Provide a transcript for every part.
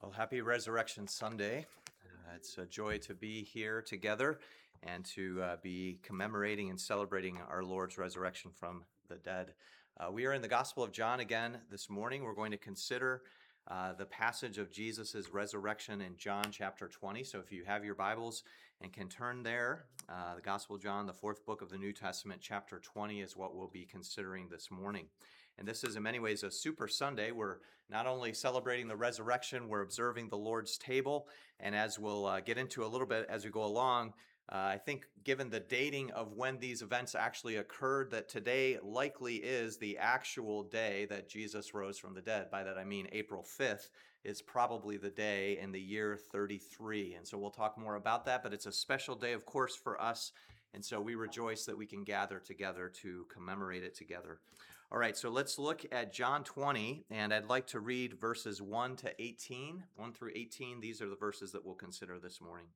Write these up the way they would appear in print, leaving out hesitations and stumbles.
Well, happy Resurrection Sunday. It's a joy to be here together and to be commemorating and celebrating our Lord's resurrection from the dead. We are in the Gospel of John again this morning. We're going to consider the passage of Jesus' resurrection in John chapter 20. So if you have your Bibles and can turn there, the Gospel of John, the fourth book of the New Testament, chapter 20 is what we'll be considering this morning. And this is in many ways a super Sunday. We're not only celebrating the resurrection, we're observing the Lord's table. And as we'll get into a little bit as we go along, I think given the dating of when these events actually occurred, that today likely is the actual day that Jesus rose from the dead. By that I mean April 5th is probably the day in the year 33. And so we'll talk more about that, but it's a special day, of course, for us. And so we rejoice that we can gather together to commemorate it together. All right, so let's look at John 20, and I'd like to read verses 1 to 18. 1 through 18, these are the verses that we'll consider this morning.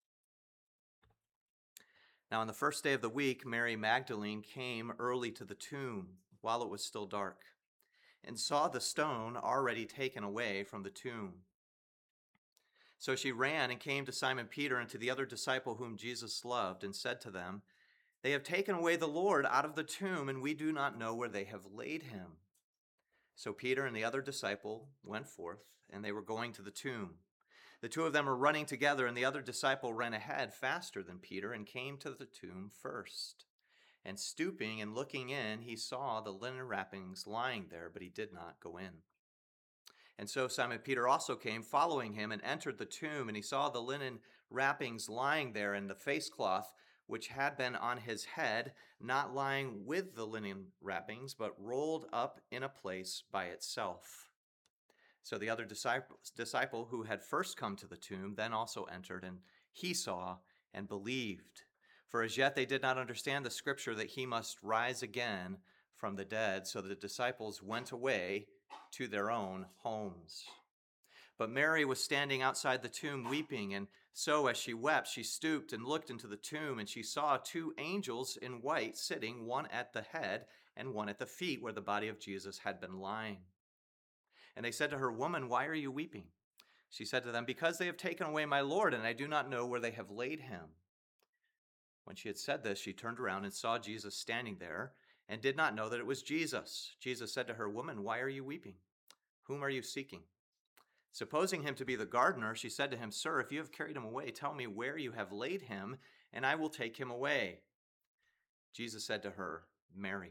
Now, on the first day of the week, Mary Magdalene came early to the tomb while it was still dark, and saw the stone already taken away from the tomb. So she ran and came to Simon Peter and to the other disciple whom Jesus loved, and said to them, "They have taken away the Lord out of the tomb, and we do not know where they have laid him." So Peter and the other disciple went forth, and they were going to the tomb. The two of them were running together, and the other disciple ran ahead faster than Peter and came to the tomb first. And stooping and looking in, he saw the linen wrappings lying there, but he did not go in. And so Simon Peter also came, following him, and entered the tomb, and he saw the linen wrappings lying there, and the face cloth which had been on his head, not lying with the linen wrappings, but rolled up in a place by itself. So the other disciple who had first come to the tomb then also entered, and he saw and believed. For as yet they did not understand the scripture that he must rise again from the dead. So the disciples went away to their own homes. But Mary was standing outside the tomb weeping, and so as she wept, she stooped and looked into the tomb, and she saw two angels in white sitting, one at the head and one at the feet, where the body of Jesus had been lying. And they said to her, "Woman, why are you weeping?" She said to them, "Because they have taken away my Lord, and I do not know where they have laid him." When she had said this, she turned around and saw Jesus standing there, and did not know that it was Jesus. Jesus said to her, "Woman, why are you weeping? Whom are you seeking?" Supposing him to be the gardener, she said to him, "Sir, if you have carried him away, tell me where you have laid him, and I will take him away." Jesus said to her, "Mary."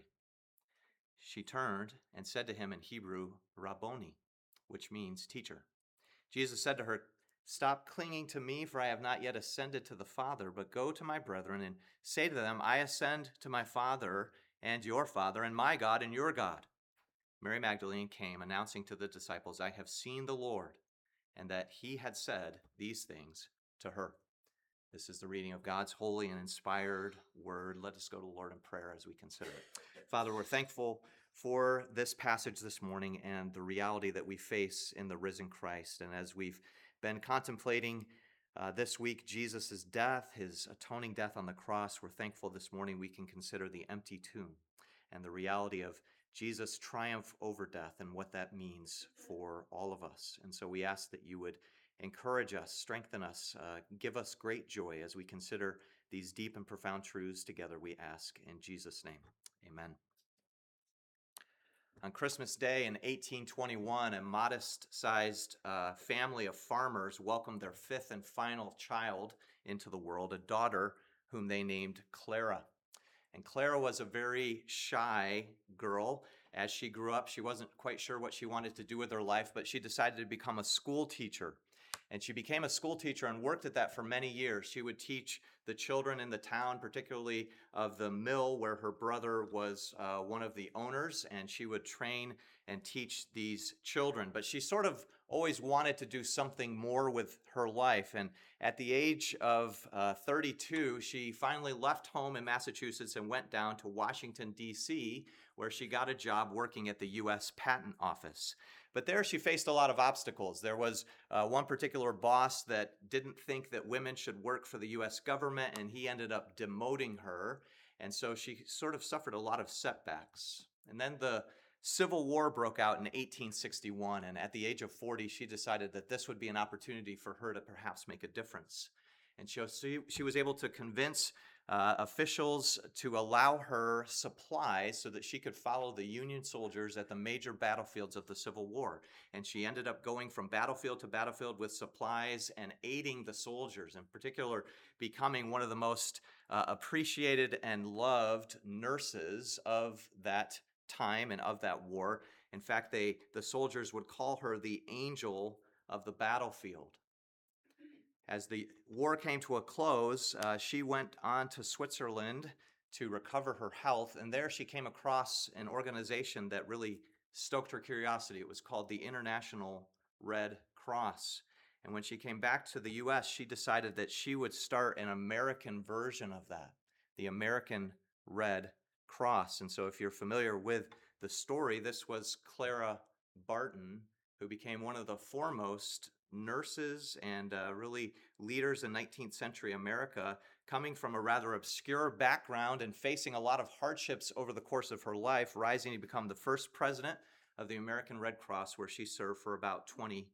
She turned and said to him in Hebrew, "Rabboni," which means teacher. Jesus said to her, "Stop clinging to me, for I have not yet ascended to the Father, but go to my brethren and say to them, I ascend to my Father and your Father, and my God and your God." Mary Magdalene came, announcing to the disciples, "I have seen the Lord," and that he had said these things to her. This is the reading of God's holy and inspired word. Let us go to the Lord in prayer as we consider it. Father, we're thankful for this passage this morning and the reality that we face in the risen Christ. And as we've been contemplating this week Jesus' death, his atoning death on the cross, we're thankful this morning we can consider the empty tomb and the reality of Jesus' triumph over death and what that means for all of us. And so we ask that you would encourage us, strengthen us, give us great joy as we consider these deep and profound truths together, we ask in Jesus' name. Amen. On Christmas Day in 1821, a modest-sized family of farmers welcomed their fifth and final child into the world, a daughter whom they named Clara. And Clara was a very shy girl. As she grew up, she wasn't quite sure what she wanted to do with her life, but she decided to become a school teacher. And she became a school teacher and worked at that for many years. She would teach the children in the town, particularly of the mill where her brother was one of the owners, and she would train and teach these children. But she sort of always wanted to do something more with her life. And at the age of 32, she finally left home in Massachusetts and went down to Washington, D.C., where she got a job working at the U.S. Patent Office. But there she faced a lot of obstacles. There was one particular boss that didn't think that women should work for the U.S. government, and he ended up demoting her. And so she sort of suffered a lot of setbacks. And then the Civil War broke out in 1861, and at the age of 40, she decided that this would be an opportunity for her to perhaps make a difference. And she was able to convince officials to allow her supplies so that she could follow the Union soldiers at the major battlefields of the Civil War. And she ended up going from battlefield to battlefield with supplies and aiding the soldiers, in particular, becoming one of the most appreciated and loved nurses of that time and of that war. In fact, the soldiers would call her the angel of the battlefield. As the war came to a close, she went on to Switzerland to recover her health, and there she came across an organization that really stoked her curiosity. It was called the International Red Cross. And when she came back to the U.S., she decided that she would start an American version of that, the American Red Cross. And so if you're familiar with the story, this was Clara Barton, who became one of the foremost nurses and really leaders in 19th century America, coming from a rather obscure background and facing a lot of hardships over the course of her life, rising to become the first president of the American Red Cross, where she served for about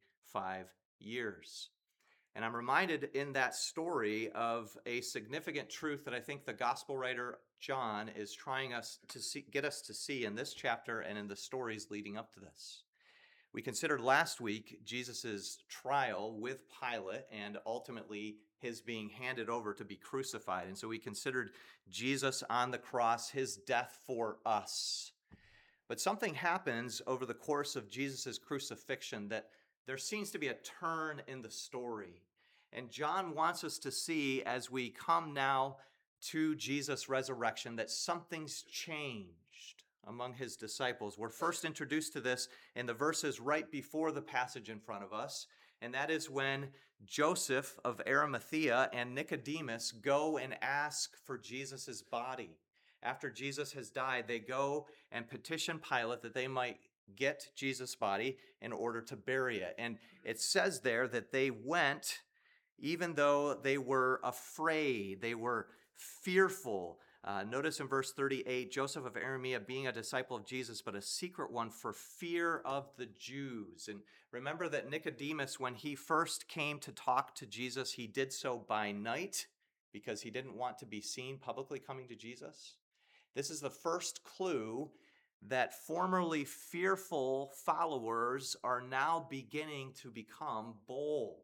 25 years. And I'm reminded in that story of a significant truth that I think the gospel writer John is trying us to get us to see in this chapter and in the stories leading up to this. We considered last week Jesus' trial with Pilate and ultimately his being handed over to be crucified. And so we considered Jesus on the cross, his death for us. But something happens over the course of Jesus' crucifixion that there seems to be a turn in the story. And John wants us to see as we come now to Jesus' resurrection that something's changed among his disciples. We're first introduced to this in the verses right before the passage in front of us, and that is when Joseph of Arimathea and Nicodemus go and ask for Jesus' body. After Jesus has died, they go and petition Pilate that they might get Jesus' body in order to bury it. And it says there that they went even though they were afraid, they were fearful. Notice in verse 38, Joseph of Arimathea being a disciple of Jesus, but a secret one for fear of the Jews. And remember that Nicodemus, when he first came to talk to Jesus, he did so by night because he didn't want to be seen publicly coming to Jesus. This is the first clue that formerly fearful followers are now beginning to become bold.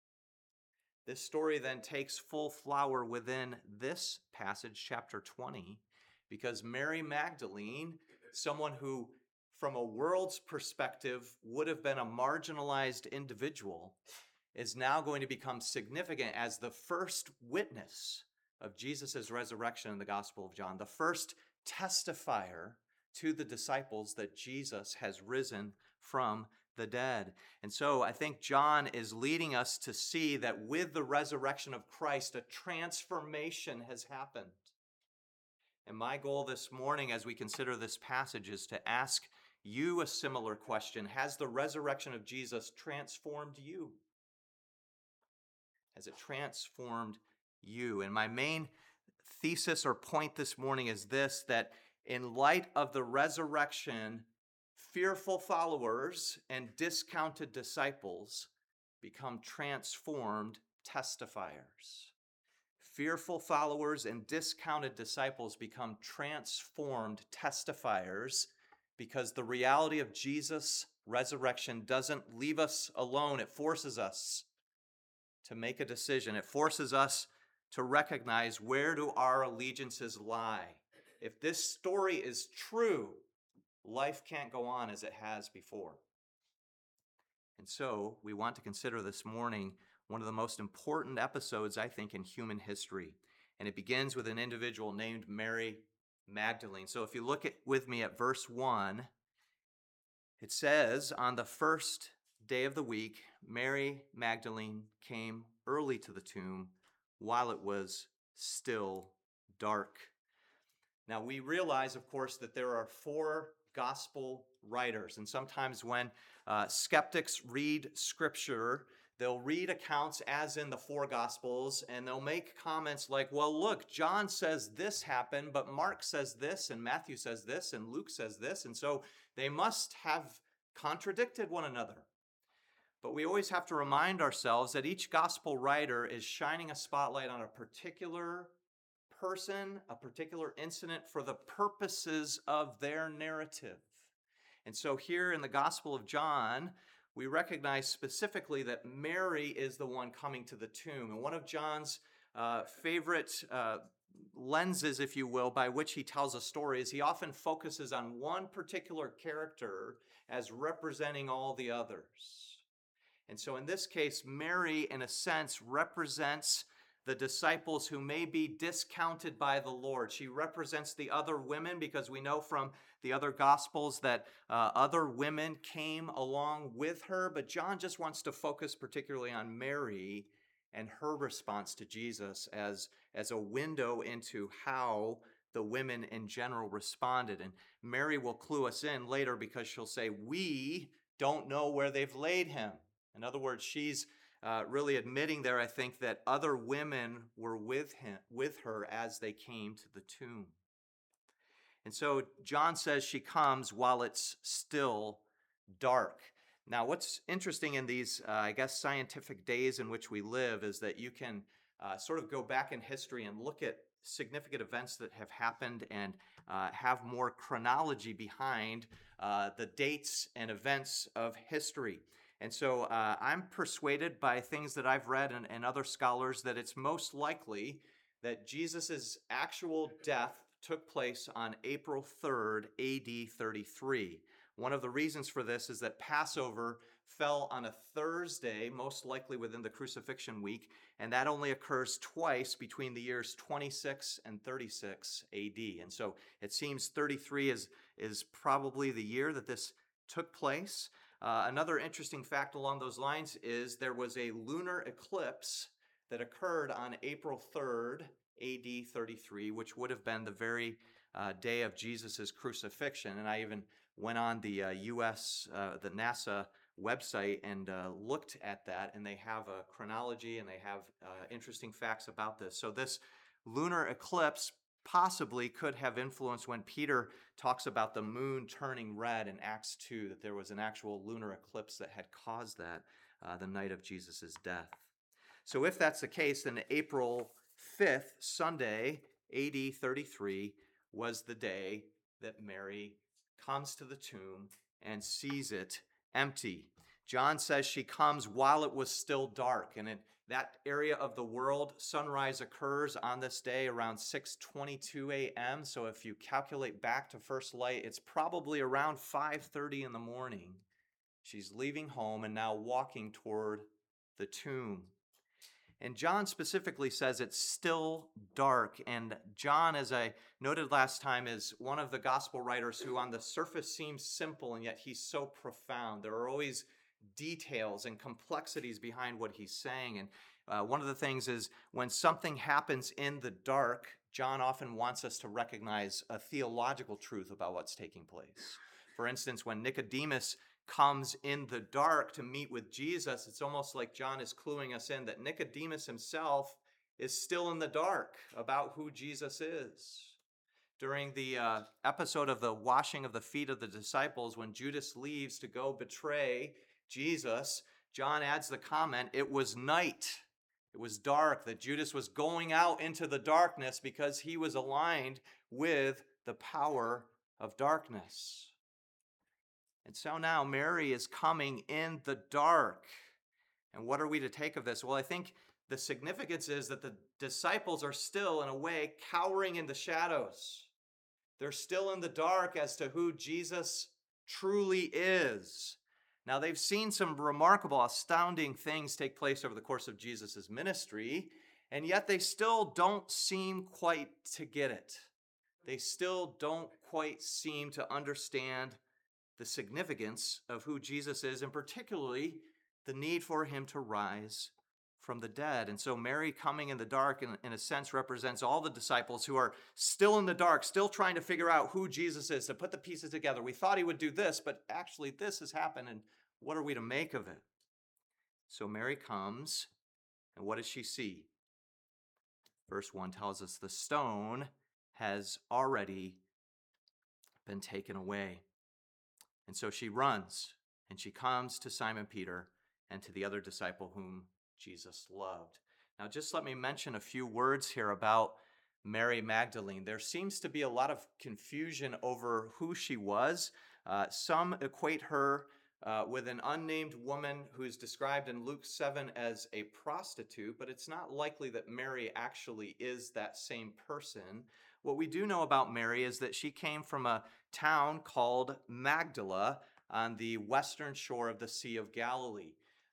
This story then takes full flower within this passage, chapter 20, because Mary Magdalene, someone who from a world's perspective would have been a marginalized individual, is now going to become significant as the first witness of Jesus' resurrection in the Gospel of John, the first testifier to the disciples that Jesus has risen from the dead. And so I think John is leading us to see that with the resurrection of Christ, a transformation has happened. And my goal this morning as we consider this passage is to ask you a similar question. Has the resurrection of Jesus transformed you? Has it transformed you? And my main thesis or point this morning is this, that in light of the resurrection, fearful followers and discounted disciples become transformed testifiers. Fearful followers and discounted disciples become transformed testifiers because the reality of Jesus' resurrection doesn't leave us alone. It forces us to make a decision. It forces us to recognize, where do our allegiances lie? If this story is true, life can't go on as it has before. And so we want to consider this morning one of the most important episodes, I think, in human history. And it begins with an individual named Mary Magdalene. So if you look with me at verse 1, it says, on the first day of the week, Mary Magdalene came early to the tomb while it was still dark. Now we realize, of course, that there are 4 gospel writers. And sometimes when skeptics read scripture, they'll read accounts as in the four Gospels, and they'll make comments like, well, look, John says this happened, but Mark says this, and Matthew says this, and Luke says this, and so they must have contradicted one another. But we always have to remind ourselves that each gospel writer is shining a spotlight on a particular person, a particular incident for the purposes of their narrative. And so here in the Gospel of John, we recognize specifically that Mary is the one coming to the tomb. And one of John's favorite lenses, if you will, by which he tells a story is he often focuses on one particular character as representing all the others. And so in this case, Mary, in a sense, represents the disciples who may be discounted by the Lord. She represents the other women because we know from the other Gospels that other women came along with her, but John just wants to focus particularly on Mary and her response to Jesus as a window into how the women in general responded. And Mary will clue us in later because she'll say, we don't know where they've laid him. In other words, she's really admitting there, I think, that other women were with her as they came to the tomb. And so John says she comes while it's still dark. Now, what's interesting in these, scientific days in which we live is that you can sort of go back in history and look at significant events that have happened and have more chronology behind the dates and events of history. And so I'm persuaded by things that I've read and other scholars that it's most likely that Jesus' actual death took place on April 3rd, AD 33. One of the reasons for this is that Passover fell on a Thursday, most likely within the crucifixion week, and that only occurs twice between the years 26 and 36 AD. And so it seems 33 is probably the year that this took place. Another interesting fact along those lines is there was a lunar eclipse that occurred on April 3rd, AD 33, which would have been the very day of Jesus' crucifixion. And I even went on the the NASA website and looked at that, and they have a chronology and they have interesting facts about this. So this lunar eclipse possibly could have influenced when Peter talks about the moon turning red in Acts 2, that there was an actual lunar eclipse that had caused that the night of Jesus' death. So if that's the case, then April 5th, Sunday, AD 33, was the day that Mary comes to the tomb and sees it empty. John says she comes while it was still dark, and in that area of the world, sunrise occurs on this day around 6:22 a.m. So if you calculate back to first light, it's probably around 5:30 in the morning. She's leaving home and now walking toward the tomb. And John specifically says it's still dark. And John, as I noted last time, is one of the gospel writers who on the surface seems simple, and yet he's so profound. There are always details and complexities behind what he's saying. And one of the things is when something happens in the dark, John often wants us to recognize a theological truth about what's taking place. For instance, when Nicodemus comes in the dark to meet with Jesus, it's almost like John is cluing us in that Nicodemus himself is still in the dark about who Jesus is. During the episode of the washing of the feet of the disciples, when Judas leaves to go betray Jesus, John adds the comment, it was night. It was dark, that Judas was going out into the darkness because he was aligned with the power of darkness. And so now Mary is coming in the dark. And what are we to take of this? Well, I think the significance is that the disciples are still, in a way, cowering in the shadows. They're still in the dark as to who Jesus truly is. Now, they've seen some remarkable, astounding things take place over the course of Jesus' ministry, and yet they still don't seem quite to get it. They still don't quite seem to understand the significance of who Jesus is, and particularly the need for him to rise from the dead. And so Mary coming in the dark, in a sense, represents all the disciples who are still in the dark, still trying to figure out who Jesus is, to put the pieces together. We thought he would do this, but actually this has happened, and what are we to make of it? So Mary comes, and what does she see? Verse 1 tells us the stone has already been taken away. And so she runs, and she comes to Simon Peter and to the other disciple whom Jesus loved. Now, just let me mention a few words here about Mary Magdalene. There seems to be a lot of confusion over who she was. Some equate her with an unnamed woman who is described in Luke 7 as a prostitute, but it's not likely that Mary actually is that same person. What we do know about Mary is that she came from a town called Magdala on the western shore of the Sea of Galilee.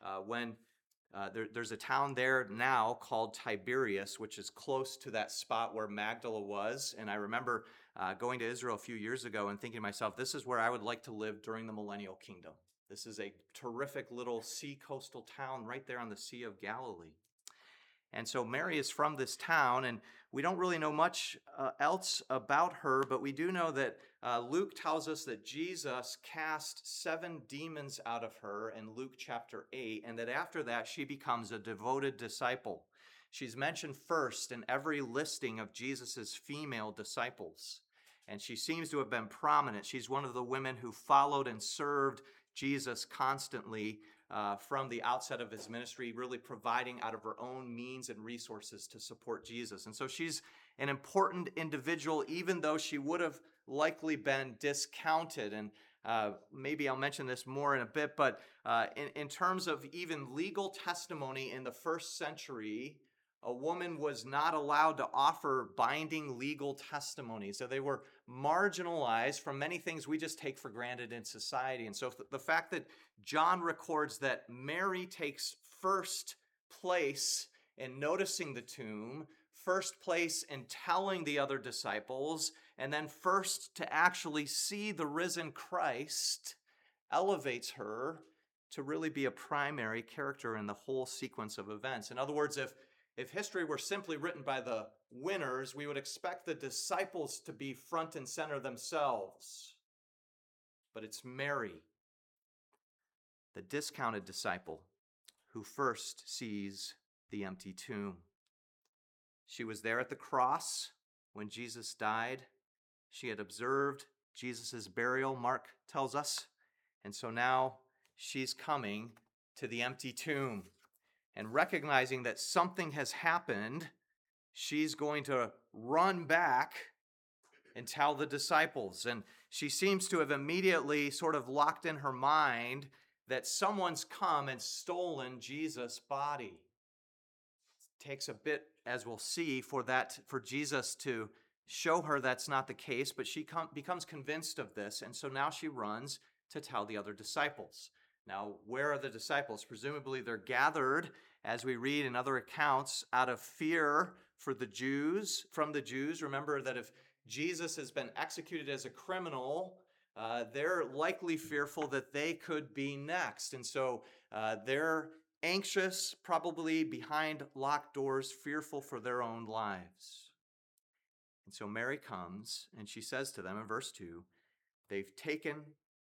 There's a town there now called Tiberias, which is close to that spot where Magdala was. And I remember going to Israel a few years ago and thinking to myself, this is where I would like to live during the millennial kingdom. This is a terrific little sea coastal town right there on the Sea of Galilee. And so Mary is from this town, and we don't really know much else about her, but we do know that Luke tells us that Jesus cast 7 demons out of her in Luke chapter 8, and that after that she becomes a devoted disciple. She's mentioned first in every listing of Jesus's female disciples, and she seems to have been prominent. She's one of the women who followed and served Jesus constantly from the outset of his ministry, really providing out of her own means and resources to support Jesus. And so she's an important individual, even though she would have likely been discounted. And maybe I'll mention this more in a bit, but in terms of even legal testimony in the first century, a woman was not allowed to offer binding legal testimony. So they were marginalized from many things we just take for granted in society. And so the fact that John records that Mary takes first place in noticing the tomb, first place in telling the other disciples, and then first to actually see the risen Christ elevates her to really be a primary character in the whole sequence of events. In other words, if history were simply written by the winners, we would expect the disciples to be front and center themselves. But it's Mary, the discounted disciple, who first sees the empty tomb. She was there at the cross when Jesus died. She had observed Jesus' burial, Mark tells us. And so now she's coming to the empty tomb. And recognizing that something has happened, she's going to run back and tell the disciples. And she seems to have immediately sort of locked in her mind that someone's come and stolen Jesus' body. It takes a bit, as we'll see, for Jesus to show her that's not the case, but she becomes convinced of this, and so now she runs to tell the other disciples. Now, where are the disciples? Presumably they're gathered, as we read in other accounts, out of fear from the Jews. Remember that if Jesus has been executed as a criminal, they're likely fearful that they could be next. And so they're anxious, probably behind locked doors, fearful for their own lives. And so Mary comes and she says to them in verse 2, they've taken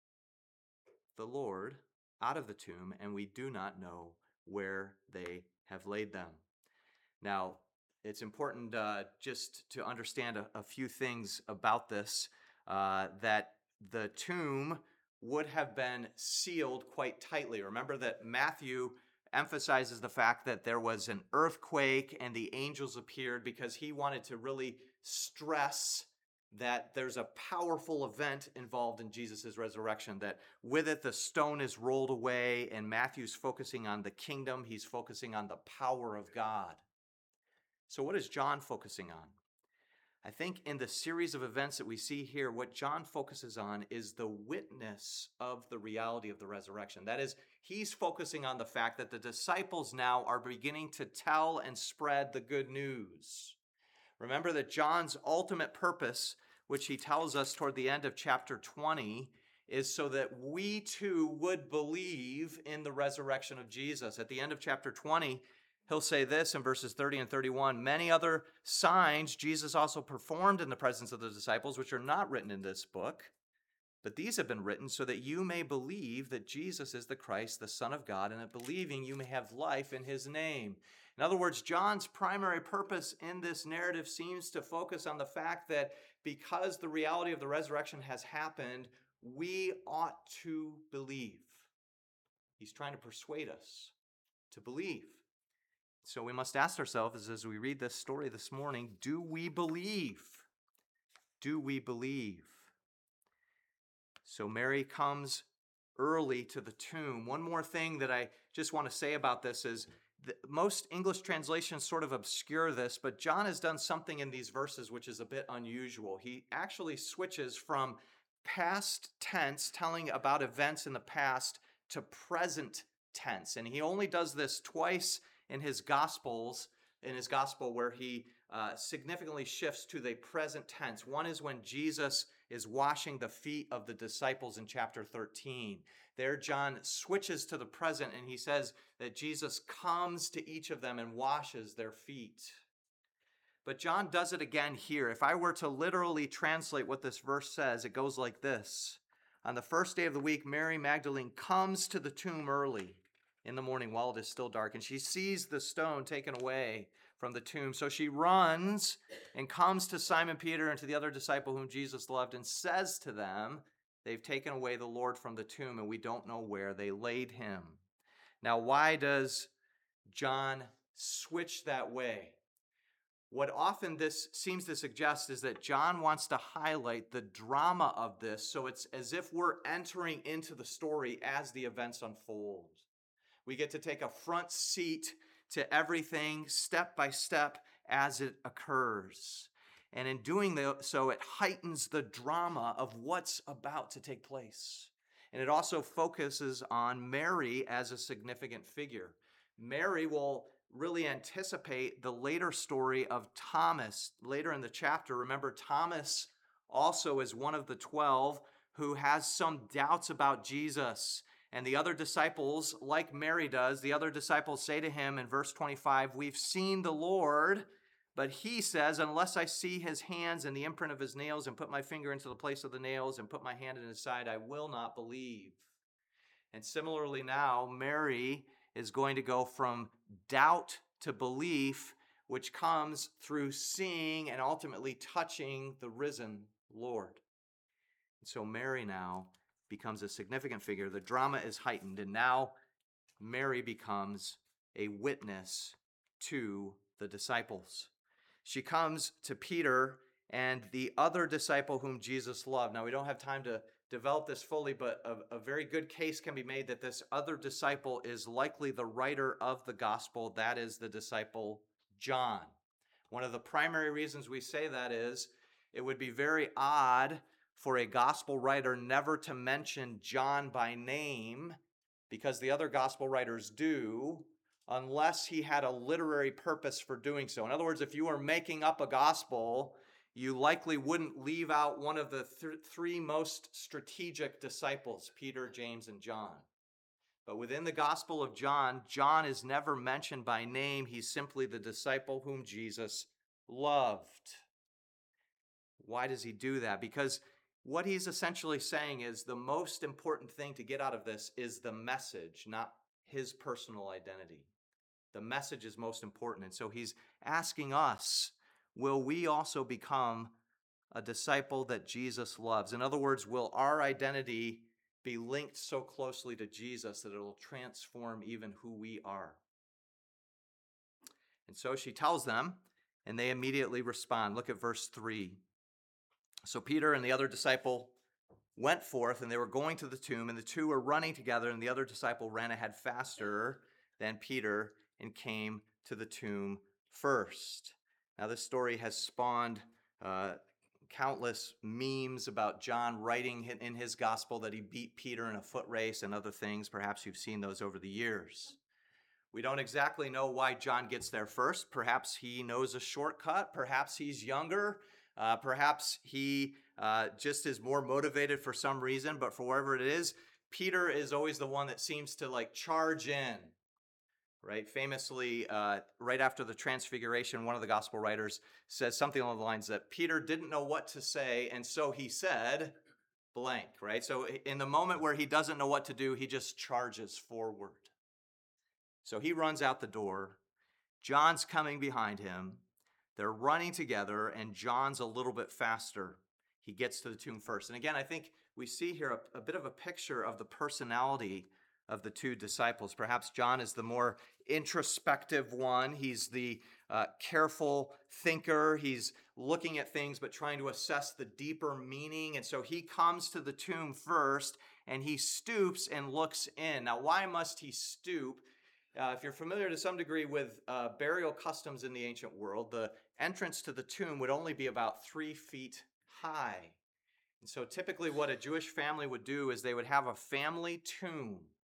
the Lord out of the tomb, and we do not know where they have laid them. Now, it's important just to understand a few things about this, that the tomb would have been sealed quite tightly. Remember that Matthew emphasizes the fact that there was an earthquake and the angels appeared because he wanted to really stress that there's a powerful event involved in Jesus' resurrection, that with it the stone is rolled away, and Matthew's focusing on the kingdom, he's focusing on the power of God. So what is John focusing on? I think in the series of events that we see here, what John focuses on is the witness of the reality of the resurrection. That is, he's focusing on the fact that the disciples now are beginning to tell and spread the good news. Remember that John's ultimate purpose, which he tells us toward the end of chapter 20, is so that we too would believe in the resurrection of Jesus. At the end of chapter 20, he'll say this in verses 30 and 31, many other signs Jesus also performed in the presence of the disciples, which are not written in this book. But these have been written so that you may believe that Jesus is the Christ, the Son of God, and that believing you may have life in his name. In other words, John's primary purpose in this narrative seems to focus on the fact that because the reality of the resurrection has happened, we ought to believe. He's trying to persuade us to believe. So we must ask ourselves as we read this story this morning, do we believe? Do we believe? So Mary comes early to the tomb. One more thing that I just want to say about this is that most English translations sort of obscure this, but John has done something in these verses which is a bit unusual. He actually switches from past tense, telling about events in the past, to present tense. And he only does this twice in his gospel where he significantly shifts to the present tense. One is when Jesus is washing the feet of the disciples in chapter 13. There, John switches to the present and he says that Jesus comes to each of them and washes their feet. But John does it again here. If I were to literally translate what this verse says, it goes like this. On the first day of the week, Mary Magdalene comes to the tomb early in the morning while it is still dark, and she sees the stone taken away from the tomb. So she runs and comes to Simon Peter and to the other disciple whom Jesus loved and says to them, they've taken away the Lord from the tomb and we don't know where they laid him. Now, why does John switch that way? What often this seems to suggest is that John wants to highlight the drama of this, so it's as if we're entering into the story as the events unfold. We get to take a front seat to everything step by step as it occurs. And in doing so, it heightens the drama of what's about to take place. And it also focuses on Mary as a significant figure. Mary will really anticipate the later story of Thomas. Later in the chapter, remember, Thomas also is one of the 12 who has some doubts about Jesus. And the other disciples, like Mary does, the other disciples say to him in verse 25, we've seen the Lord, but he says, unless I see his hands and the imprint of his nails and put my finger into the place of the nails and put my hand in his side, I will not believe. And similarly now, Mary is going to go from doubt to belief, which comes through seeing and ultimately touching the risen Lord. And so Mary now becomes a significant figure. The drama is heightened, and now Mary becomes a witness to the disciples. She comes to Peter and the other disciple whom Jesus loved. Now, we don't have time to develop this fully, but a very good case can be made that this other disciple is likely the writer of the gospel. That is the disciple John. One of the primary reasons we say that is it would be very odd for a gospel writer never to mention John by name, because the other gospel writers do, unless he had a literary purpose for doing so. In other words, if you were making up a gospel, you likely wouldn't leave out one of the three most strategic disciples, Peter, James, and John. But within the Gospel of John, John is never mentioned by name. He's simply the disciple whom Jesus loved. Why does he do that? Because what he's essentially saying is the most important thing to get out of this is the message, not his personal identity. The message is most important. And so he's asking us, will we also become a disciple that Jesus loves? In other words, will our identity be linked so closely to Jesus that it will transform even who we are? And so she tells them, and they immediately respond. Look at verse 3. So Peter and the other disciple went forth, and they were going to the tomb, and the two were running together, and the other disciple ran ahead faster than Peter and came to the tomb first. Now, this story has spawned countless memes about John writing in his gospel that he beat Peter in a foot race and other things. Perhaps you've seen those over the years. We don't exactly know why John gets there first. Perhaps he knows a shortcut. Perhaps he's younger. Perhaps he just is more motivated for some reason. But for whatever it is, Peter is always the one that seems to charge in. Right? Famously, right after the transfiguration, one of the gospel writers says something along the lines that Peter didn't know what to say, and so he said, blank, right? So in the moment where he doesn't know what to do, he just charges forward. So he runs out the door. John's coming behind him. They're running together, and John's a little bit faster. He gets to the tomb first. And again, I think we see here a bit of a picture of the personality of the two disciples. Perhaps John is the more introspective one. He's the careful thinker. He's looking at things but trying to assess the deeper meaning. And so he comes to the tomb first, and he stoops and looks in. Now, why must he stoop? If you're familiar to some degree with burial customs in the ancient world, the entrance to the tomb would only be about 3 feet high. And so typically what a Jewish family would do is they would have a family tomb.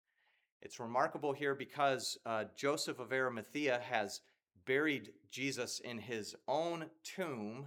It's remarkable here because Joseph of Arimathea has buried Jesus in his own tomb,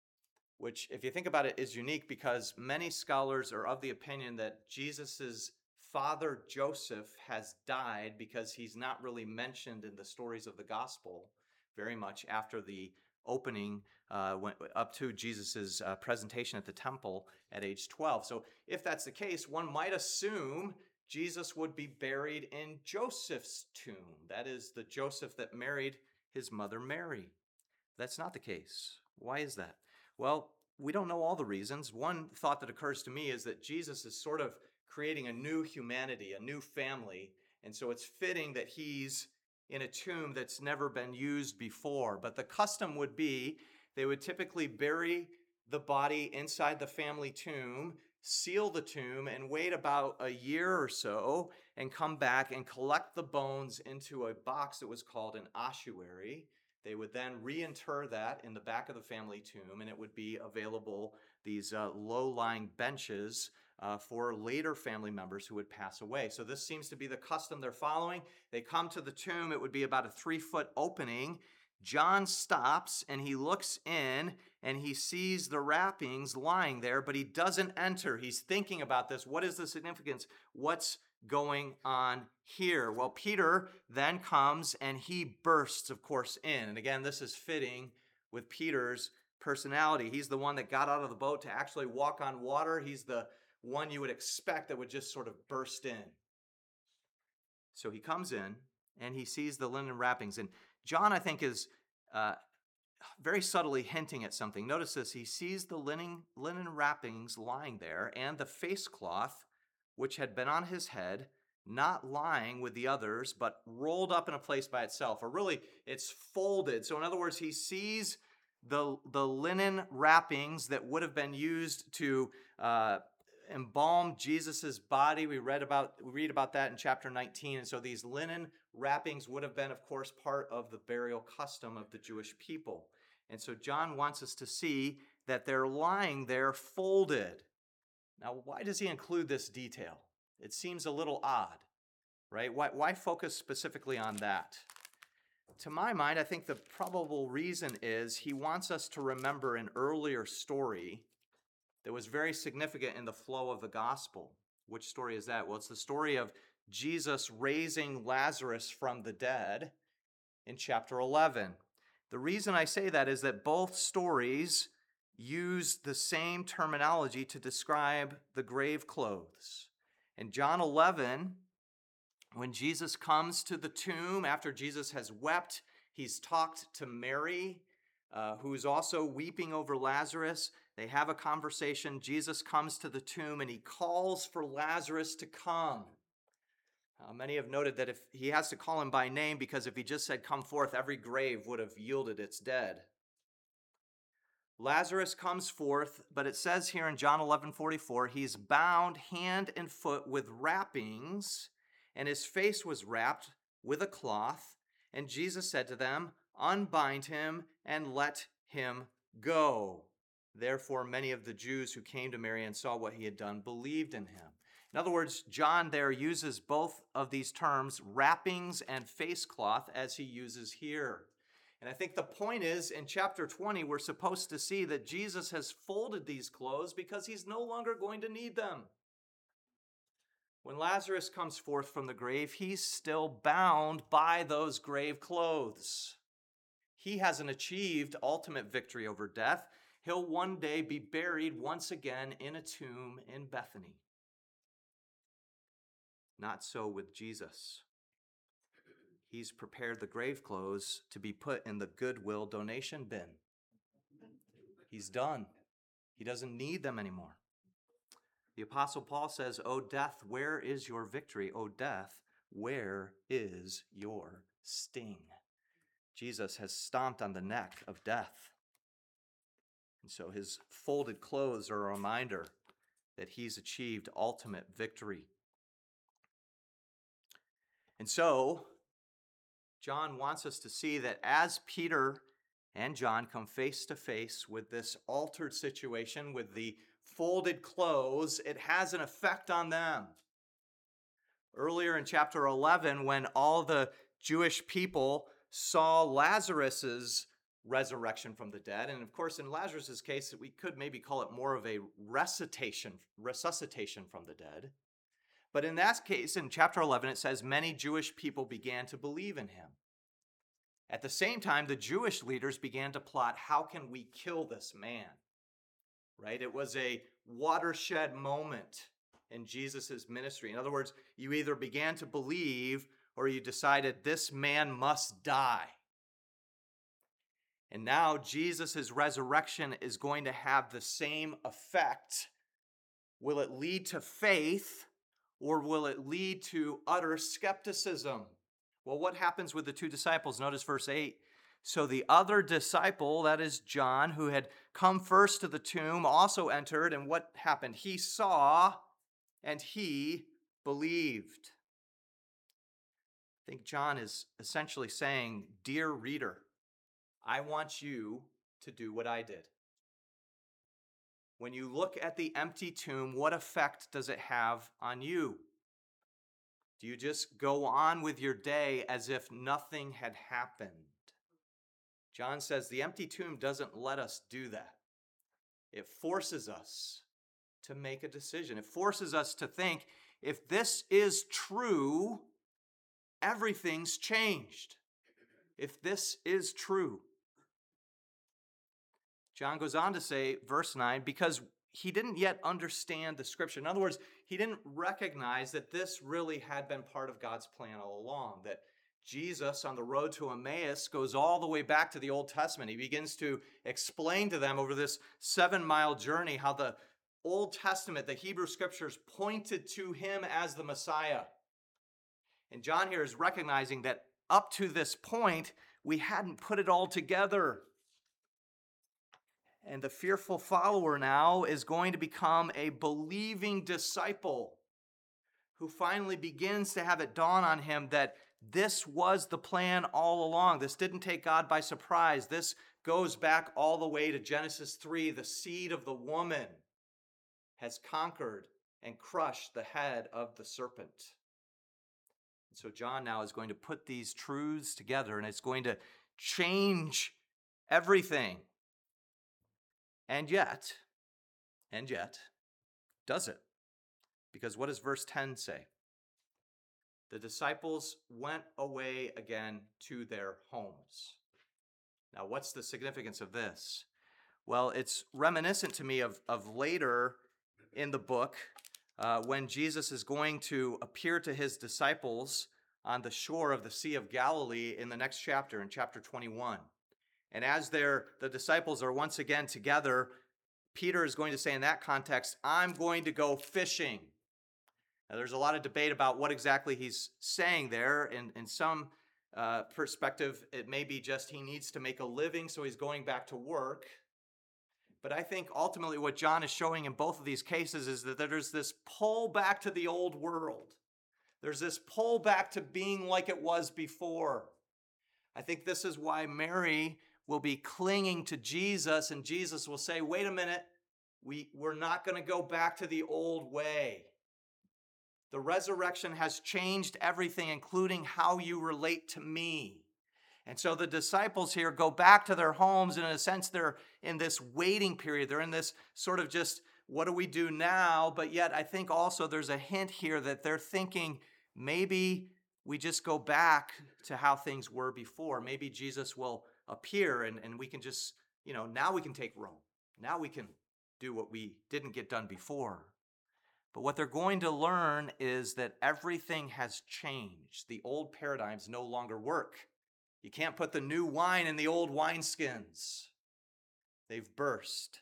which, if you think about it, is unique because many scholars are of the opinion that Jesus's father Joseph has died because he's not really mentioned in the stories of the gospel very much after the opening went up to Jesus's presentation at the temple at age 12. So if that's the case, one might assume Jesus would be buried in Joseph's tomb. That is the Joseph that married his mother Mary. That's not the case. Why is that? Well, we don't know all the reasons. One thought that occurs to me is that Jesus is sort of creating a new humanity, a new family, and so it's fitting that he's in a tomb that's never been used before. But the custom would be they would typically bury the body inside the family tomb, seal the tomb, and wait about a year or so and come back and collect the bones into a box that was called an ossuary. They would then reinter that in the back of the family tomb, and it would be available, these low-lying benches, for later family members who would pass away. So this seems to be the custom they're following. They come to the tomb. It would be about a 3-foot opening. John stops, and he looks in, and he sees the wrappings lying there, but he doesn't enter. He's thinking about this. What is the significance? What's going on here? Well, Peter then comes and he bursts, of course, in. And again, this is fitting with Peter's personality. He's the one that got out of the boat to actually walk on water. He's the one you would expect that would just sort of burst in. So he comes in and he sees the linen wrappings. And John, I think, is very subtly hinting at something. Notice this. He sees the linen wrappings lying there and the face cloth which had been on his head, not lying with the others, but rolled up in a place by itself. Or really, it's folded. So in other words, he sees the linen wrappings that would have been used to embalm Jesus's body. We read about that in chapter 19. And so these linen wrappings would have been, of course, part of the burial custom of the Jewish people. And so John wants us to see that they're lying there folded. Now, why does he include this detail? It seems a little odd, right? Why focus specifically on that? To my mind, I think the probable reason is he wants us to remember an earlier story that was very significant in the flow of the gospel. Which story is that? Well, it's the story of Jesus raising Lazarus from the dead in chapter 11. The reason I say that is that both stories use the same terminology to describe the grave clothes. In John 11, when Jesus comes to the tomb, after Jesus has wept, he's talked to Mary, who's also weeping over Lazarus. They have a conversation. Jesus comes to the tomb and he calls for Lazarus to come. Many have noted that if he has to call him by name because if he just said, "Come forth," every grave would have yielded its dead. Lazarus comes forth, but it says here in John 11:44, he's bound hand and foot with wrappings, and his face was wrapped with a cloth. And Jesus said to them, "Unbind him and let him go." Therefore, many of the Jews who came to Mary and saw what he had done believed in him. In other words, John there uses both of these terms, wrappings and face cloth, as he uses here. And I think the point is, in chapter 20, we're supposed to see that Jesus has folded these clothes because he's no longer going to need them. When Lazarus comes forth from the grave, he's still bound by those grave clothes. He hasn't achieved ultimate victory over death. He'll one day be buried once again in a tomb in Bethany. Not so with Jesus. He's prepared the grave clothes to be put in the Goodwill donation bin. He's done. He doesn't need them anymore. The Apostle Paul says, "O death, where is your victory? O death, where is your sting?" Jesus has stomped on the neck of death. And so his folded clothes are a reminder that he's achieved ultimate victory. And so, John wants us to see that as Peter and John come face to face with this altered situation, with the folded clothes, it has an effect on them. Earlier in chapter 11, when all the Jewish people saw Lazarus's resurrection from the dead, and of course in Lazarus's case, we could maybe call it more of a resuscitation from the dead. But in that case, in chapter 11, it says many Jewish people began to believe in him. At the same time, the Jewish leaders began to plot, how can we kill this man? Right? It was a watershed moment in Jesus' ministry. In other words, you either began to believe or you decided this man must die. And now Jesus' resurrection is going to have the same effect. Will it lead to faith or will it lead to utter skepticism? Well, what happens with the two disciples? Notice verse 8. So the other disciple, that is John, who had come first to the tomb, also entered. And what happened? He saw and he believed. I think John is essentially saying, dear reader, I want you to do what I did. When you look at the empty tomb, what effect does it have on you? Do you just go on with your day as if nothing had happened? John says the empty tomb doesn't let us do that. It forces us to make a decision. It forces us to think, if this is true, everything's changed. If this is true. John goes on to say, verse 9, because he didn't yet understand the scripture. In other words, he didn't recognize that this really had been part of God's plan all along, that Jesus on the road to Emmaus goes all the way back to the Old Testament. He begins to explain to them over this 7-mile journey how the Old Testament, the Hebrew scriptures, pointed to him as the Messiah. And John here is recognizing that up to this point, we hadn't put it all together. And the fearful follower now is going to become a believing disciple who finally begins to have it dawn on him that this was the plan all along. This didn't take God by surprise. This goes back all the way to Genesis 3. The seed of the woman has conquered and crushed the head of the serpent. And so John now is going to put these truths together, and it's going to change everything. And yet, does it? Because what does verse 10 say? The disciples went away again to their homes. Now, what's the significance of this? Well, it's reminiscent to me of later in the book when Jesus is going to appear to his disciples on the shore of the Sea of Galilee in the next chapter, in chapter 21. And as the disciples are once again together, Peter is going to say in that context, I'm going to go fishing. Now, there's a lot of debate about what exactly he's saying there. In some perspective, it may be just he needs to make a living, so he's going back to work. But I think ultimately what John is showing in both of these cases is that there's this pull back to the old world. There's this pull back to being like it was before. I think this is why Mary will be clinging to Jesus, and Jesus will say, wait a minute, we're not going to go back to the old way. The resurrection has changed everything, including how you relate to me. And so the disciples here go back to their homes, and in a sense, they're in this waiting period. They're in this sort of just, what do we do now? But yet I think also there's a hint here that they're thinking, maybe we just go back to how things were before. Maybe Jesus will appear and we can just, now we can take Rome. Now we can do what we didn't get done before. But what they're going to learn is that everything has changed. The old paradigms no longer work. You can't put the new wine in the old wineskins. They've burst.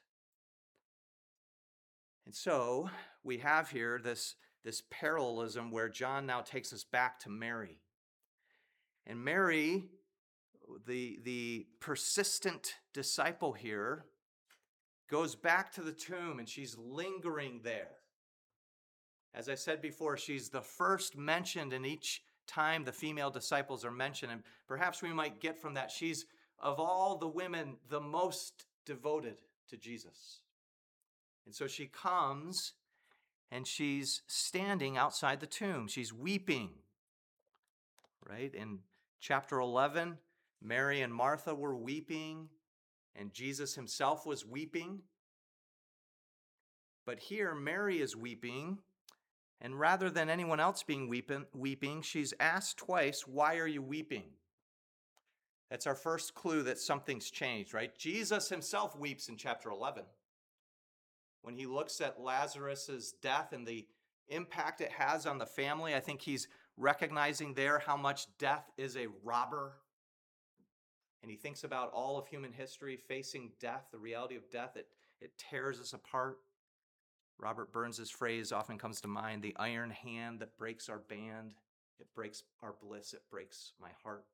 And so we have here this parallelism where John now takes us back to Mary. And Mary, the persistent disciple here, goes back to the tomb and she's lingering there. As I said before, she's the first mentioned in each time the female disciples are mentioned. And perhaps we might get from that, she's, of all the women, the most devoted to Jesus. And so she comes and she's standing outside the tomb. She's weeping, right? In chapter 11, Mary and Martha were weeping, and Jesus himself was weeping. But here, Mary is weeping, and rather than anyone else being weeping, she's asked twice, "Why are you weeping?" That's our first clue that something's changed, right? Jesus himself weeps in chapter 11. When he looks at Lazarus' death and the impact it has on the family, I think he's recognizing there how much death is a robber. And he thinks about all of human history facing death, the reality of death. It tears us apart. Robert Burns' phrase often comes to mind, the iron hand that breaks our band, it breaks our bliss, it breaks my heart.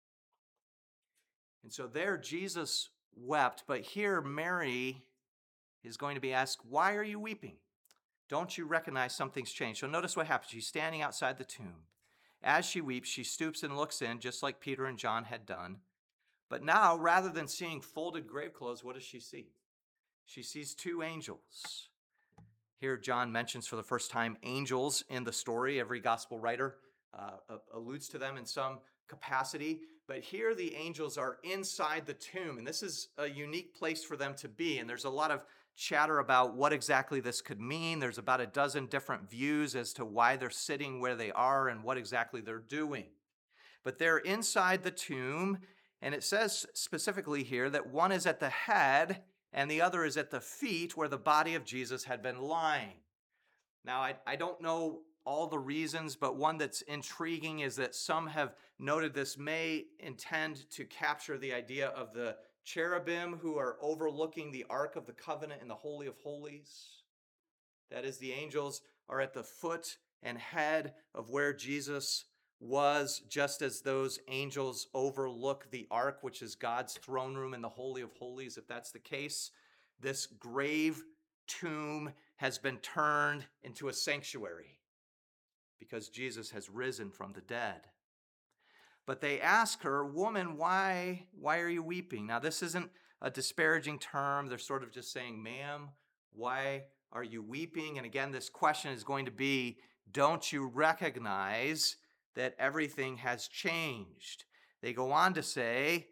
And so there Jesus wept, but here Mary is going to be asked, "Why are you weeping? Don't you recognize something's changed?" So notice what happens. She's standing outside the tomb. As she weeps, she stoops and looks in, just like Peter and John had done. But now, rather than seeing folded grave clothes, what does she see? She sees two angels. Here, John mentions for the first time angels in the story. Every gospel writer alludes to them in some capacity. But here, the angels are inside the tomb, and this is a unique place for them to be. And there's a lot of chatter about what exactly this could mean. There's about a dozen different views as to why they're sitting where they are and what exactly they're doing. But they're inside the tomb, and it says specifically here that one is at the head and the other is at the feet where the body of Jesus had been lying. Now, I don't know all the reasons, but one that's intriguing is that some have noted this may intend to capture the idea of the cherubim who are overlooking the Ark of the Covenant in the Holy of Holies. That is, the angels are at the foot and head of where Jesus was, just as those angels overlook the Ark, which is God's throne room in the Holy of Holies. If that's the case, this grave tomb has been turned into a sanctuary because Jesus has risen from the dead. But they ask her, "Woman, why are you weeping?" Now, this isn't a disparaging term. They're sort of just saying, "Ma'am, why are you weeping?" And again, this question is going to be, don't you recognize that everything has changed? They go on to say,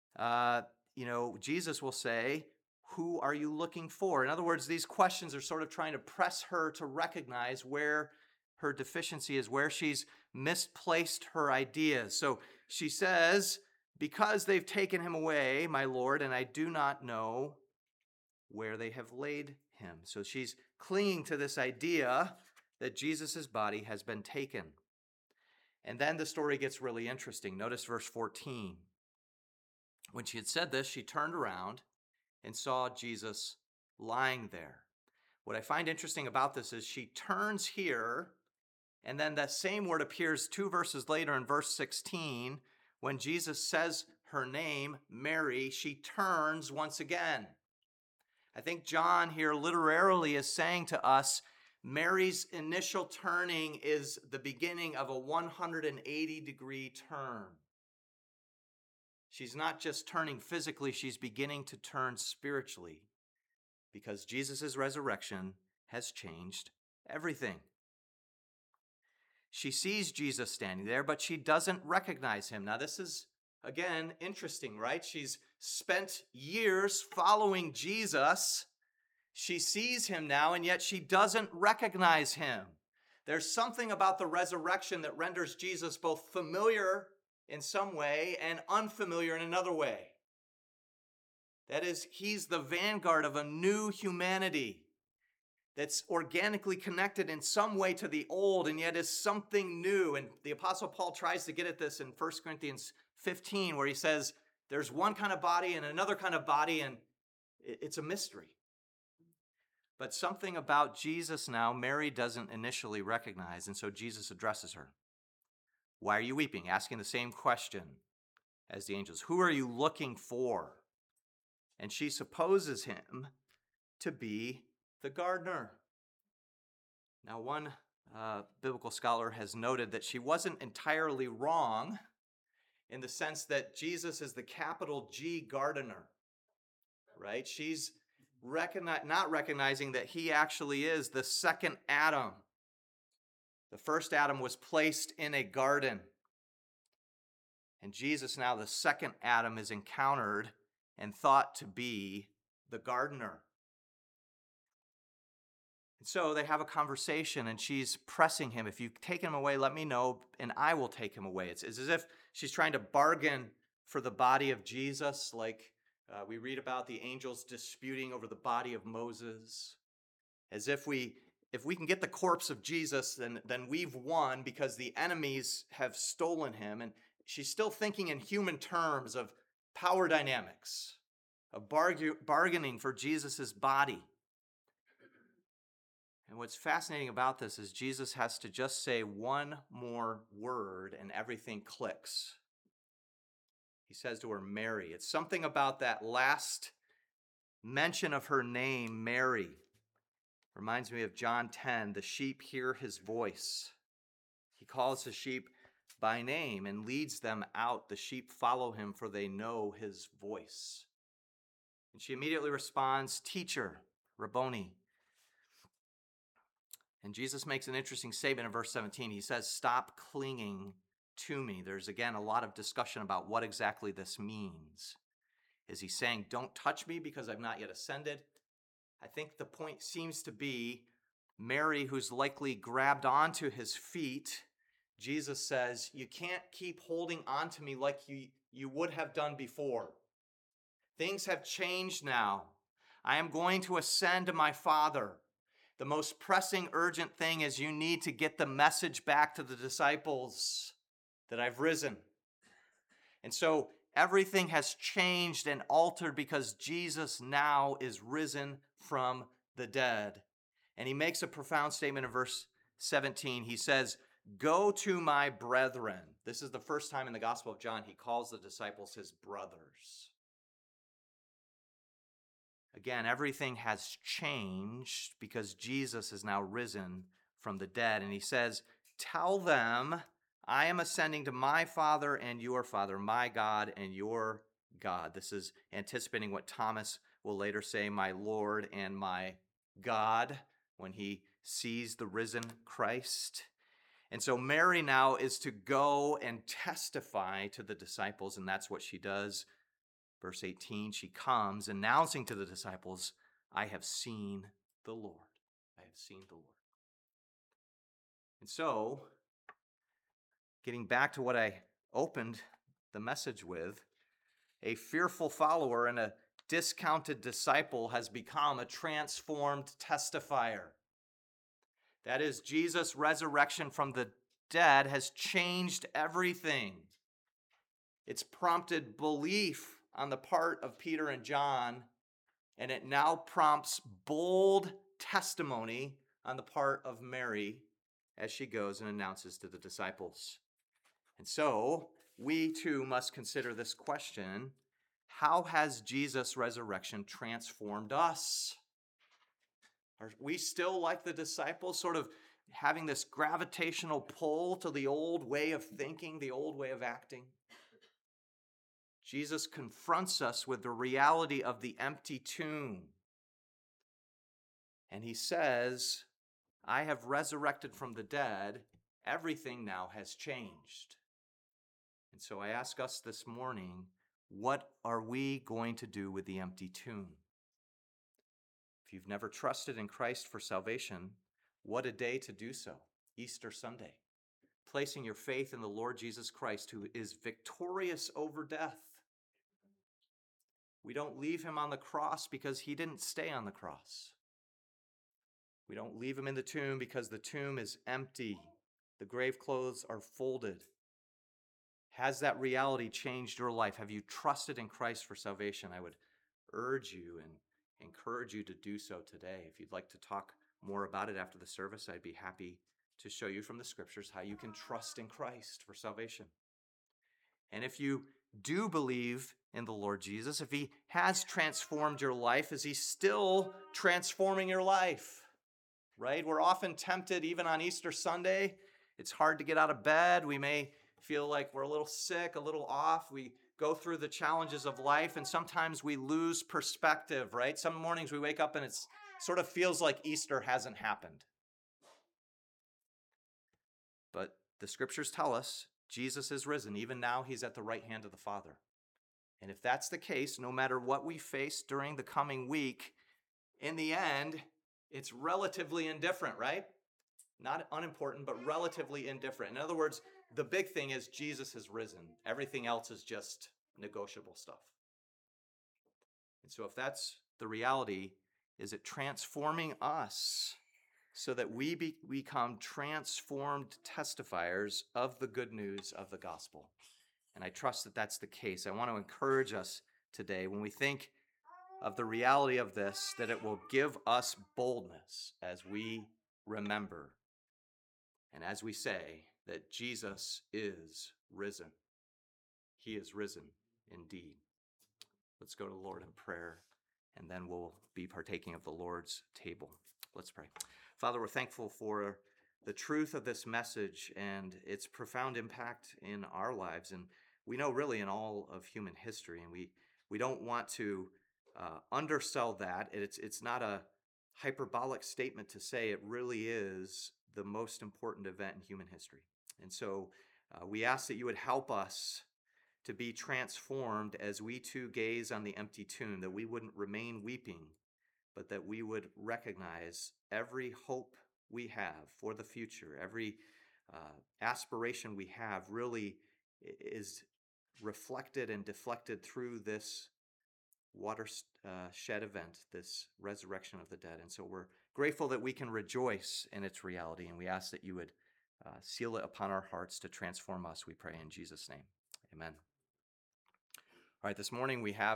Jesus will say, "Who are you looking for?" In other words, these questions are sort of trying to press her to recognize where her deficiency is, where she's misplaced her ideas. So she says, "Because they've taken him away, my Lord, and I do not know where they have laid him." So she's clinging to this idea that Jesus' body has been taken. And then the story gets really interesting. Notice verse 14. When she had said this, she turned around and saw Jesus lying there. What I find interesting about this is she turns here, and then that same word appears 2 verses later in verse 16. When Jesus says her name, Mary, she turns once again. I think John here literally is saying to us, Mary's initial turning is the beginning of a 180-degree turn. She's not just turning physically, she's beginning to turn spiritually, because Jesus' resurrection has changed everything. She sees Jesus standing there, but she doesn't recognize him. Now, this is, again, interesting, right? She's spent years following Jesus. She sees him now, and yet she doesn't recognize him. There's something about the resurrection that renders Jesus both familiar in some way and unfamiliar in another way. That is, he's the vanguard of a new humanity that's organically connected in some way to the old and yet is something new. And the Apostle Paul tries to get at this in 1 Corinthians 15, where he says there's one kind of body and another kind of body, and it's a mystery. But something about Jesus now, Mary doesn't initially recognize, and so Jesus addresses her. Why are you weeping? Asking the same question as the angels. Who are you looking for? And she supposes him to be the gardener. Now, one biblical scholar has noted that she wasn't entirely wrong in the sense that Jesus is the capital G gardener, right? She's not recognizing that he actually is the second Adam. The first Adam was placed in a garden. And Jesus, now the second Adam, is encountered and thought to be the gardener. And so they have a conversation, and she's pressing him. If you take him away, let me know, and I will take him away. It's as if she's trying to bargain for the body of Jesus, like we read about the angels disputing over the body of Moses. As if we can get the corpse of Jesus, then we've won because the enemies have stolen him. And she's still thinking in human terms of power dynamics, of bargaining for Jesus' body. And what's fascinating about this is Jesus has to just say one more word and everything clicks. He says to her, Mary. It's something about that last mention of her name, Mary. Reminds me of John 10, the sheep hear his voice. He calls the sheep by name and leads them out. The sheep follow him, for they know his voice. And she immediately responds, Teacher, Rabboni. And Jesus makes an interesting statement in verse 17. He says, stop clinging to me. There's, again, a lot of discussion about what exactly this means. Is he saying, don't touch me because I've not yet ascended? I think the point seems to be Mary, who's likely grabbed onto his feet. Jesus says, you can't keep holding on to me like you would have done before. Things have changed now. I am going to ascend to my Father. The most pressing, urgent thing is you need to get the message back to the disciples that I've risen. And so everything has changed and altered because Jesus now is risen from the dead. And he makes a profound statement in verse 17. He says, go to my brethren. This is the first time in the Gospel of John he calls the disciples his brothers. Again, everything has changed because Jesus is now risen from the dead. And he says, tell them I am ascending to my Father and your Father, my God and your God. This is anticipating what Thomas will later say, my Lord and my God, when he sees the risen Christ. And so Mary now is to go and testify to the disciples, and that's what she does. Verse 18, she comes announcing to the disciples, I have seen the Lord. I have seen the Lord. And so, getting back to what I opened the message with, a fearful follower and a discounted disciple has become a transformed testifier. That is, Jesus' resurrection from the dead has changed everything. It's prompted belief on the part of Peter and John, and it now prompts bold testimony on the part of Mary as she goes and announces to the disciples. And so, we too must consider this question: how has Jesus' resurrection transformed us? Are we still like the disciples, sort of having this gravitational pull to the old way of thinking, the old way of acting? Jesus confronts us with the reality of the empty tomb. And he says, I have resurrected from the dead. Everything now has changed. And so I ask us this morning, what are we going to do with the empty tomb? If you've never trusted in Christ for salvation, what a day to do so, Easter Sunday. Placing your faith in the Lord Jesus Christ, who is victorious over death. We don't leave him on the cross because he didn't stay on the cross. We don't leave him in the tomb because the tomb is empty. The grave clothes are folded. Has that reality changed your life? Have you trusted in Christ for salvation? I would urge you and encourage you to do so today. If you'd like to talk more about it after the service, I'd be happy to show you from the scriptures how you can trust in Christ for salvation. And if you do believe in the Lord Jesus, if he has transformed your life, is he still transforming your life? Right? We're often tempted, even on Easter Sunday. It's hard to get out of bed. We may feel like we're a little sick, a little off. We go through the challenges of life, and sometimes we lose perspective, right? Some mornings we wake up and it sort of feels like Easter hasn't happened. But the scriptures tell us Jesus is risen. Even now, he's at the right hand of the Father. And if that's the case, no matter what we face during the coming week, in the end, it's relatively indifferent, right? Not unimportant, but relatively indifferent. In other words, the big thing is Jesus has risen. Everything else is just negotiable stuff. And so if that's the reality, is it transforming us so that we become transformed testifiers of the good news of the gospel? And I trust that that's the case. I want to encourage us today when we think of the reality of this, that it will give us boldness as we remember and as we say that Jesus is risen. He is risen indeed. Let's go to the Lord in prayer, and then we'll be partaking of the Lord's table. Let's pray. Father, we're thankful for the truth of this message and its profound impact in our lives, and we know really in all of human history, and we don't want to undersell that. It's not a hyperbolic statement to say it really is the most important event in human history. And so we ask that you would help us to be transformed as we too gaze on the empty tomb, that we wouldn't remain weeping, but that we would recognize every hope we have for the future, every aspiration we have really is reflected and deflected through this watershed event, this resurrection of the dead. And so we're grateful that we can rejoice in its reality, and we ask that you would seal it upon our hearts to transform us, we pray in Jesus' name. Amen. All right, this morning we have